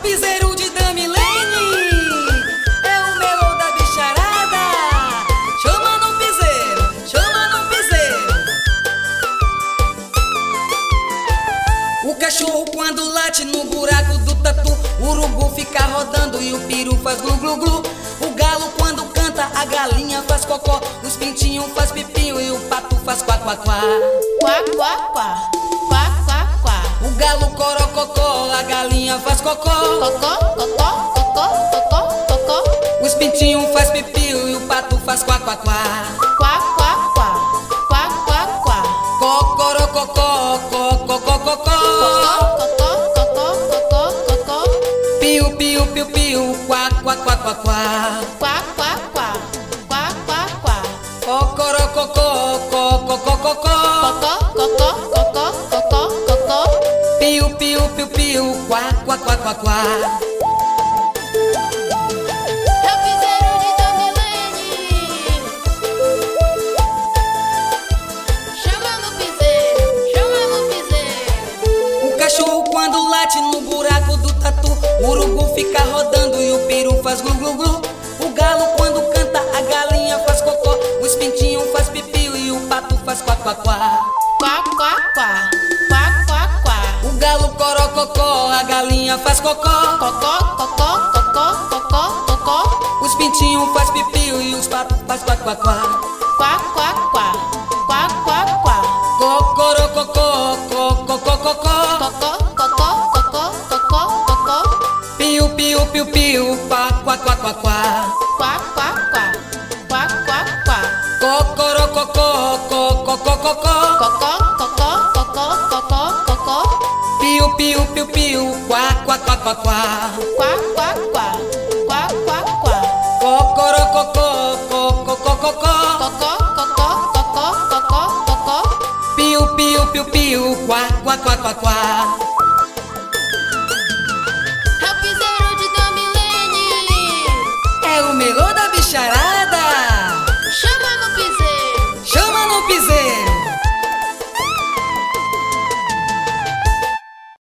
piseiro de Damilene, é o melô da bicharada. Chama no piseiro, chama no piseiro. O cachorro quando late no buraco do tatu, o urubu fica rodando e o peru faz glu glu glu. O galo quando canta, a galinha faz cocó, os pintinhos faz pipinho e o pato faz quá quá quá. Quá, quá, quá, quá, quá, quá. O galo corococó, a galinha faz cocó, Cocó, cocó, cocó, cocó, cocó. os pintinhos faz pipinho e o pato faz quá quá quá. Quá, quá, quá, quá, quá, quá. Cocorococó, cocococó, Cocó, cocó, cocó, cocó, cocó. piu piu piu piu, quá quá quá quá quá. Quá, quá, quá, quá, quá, quá. Cocorococó, cocococó, Cocó, cocó, cocó, cocó, cocó. piu piu piu piu, quá quá quá quá quá. É o piseiro de Damilene. Chama no piseiro, chama no piseiro. O cachorro quando late no buraco do tatu, o urubu fica rodando e o peru faz glu glu glu. O galo quando canta, a galinha faz cocó, os pintinhos faz pipiu e o pato faz quá quá quá. Quá, quá, quá, quá, quá, quá. O galo corococó, a galinha faz cocó, Cocó, cocó, cocó, cocó, cocó. os pintinhos faz pipiu e os patos faz quá quá quá. Quá, quá, quá, quá, quá, quá. Cocorococó, cocococó, Cocó, cocó, cocó, cocó, cocó. piu piu piu piu, quá quá quá quá quá. Quá, quá, quá, quá, quá, quá. Cocorococó, cocococó, Cocó, cocó, cocó, cocó, cocó. piu piu piu piu, quá quá quá quá quá. Quá, quá, quá, quá, quá, quá. Cocorococó, cocococó, Cocó, cocó, cocó, cocó, cocó. piu piu piu piu, quá quá quá quá quá.